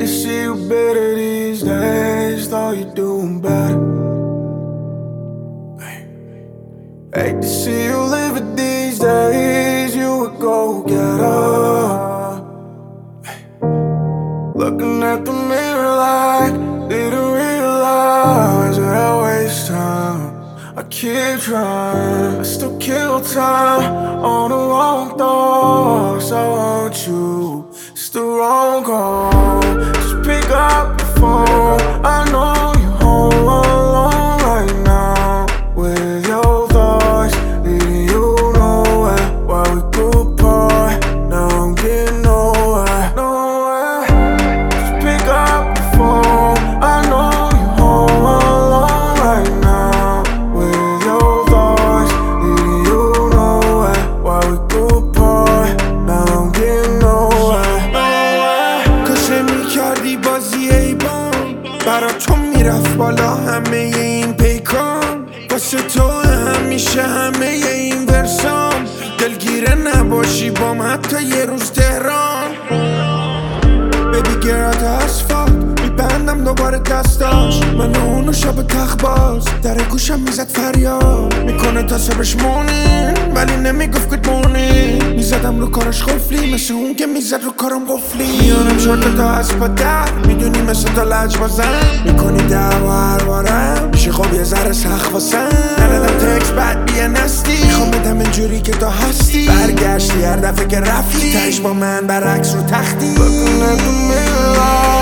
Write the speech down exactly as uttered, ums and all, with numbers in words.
to see you better these days, thought you doing better. Hate to see you live it these days, you would go get up. Looking at the mirror like, didn't realize that I waste time. I keep trying, I still kill time on the wrong thoughts. I want you, it's the wrong call. Just pick up the phone, I know you're home alone right now with your thoughts leading you nowhere. While we grew apart, now I'm getting nowhere, nowhere. Just pick up the phone, I know you're home alone right now with your thoughts leading you nowhere. While we grew apart, now I'm getting nowhere, nowhere. کاشه میکردی بازی ایبان برا تو میرفت بالا همه این پیکان واسه تو همیشه همه این ورسام دلگیره نباشی بام حتی یه روز تهران Baby girl تو اسفالت میبندم دوباره دستاش من و اونو شب تخت باز در گوشم میزد فریاد میکنه تا صبحش مونین ولی نمیگفت گود مورنینگ میزدم رو کارش خفلی مثل اون که میزد رو کارم قفلی میانم شورت تا از پا در میدونی مثل تا لج بازم میکنی دعوا هر بارم میشه خب یه ذره سخت واسم ندادم تکس بعد بیه نستی میخوام بدم اینجوری که تو هستی برگشتی هر دفعه که رفتی تهش با من برعکس رو تختی Looking at the mirror like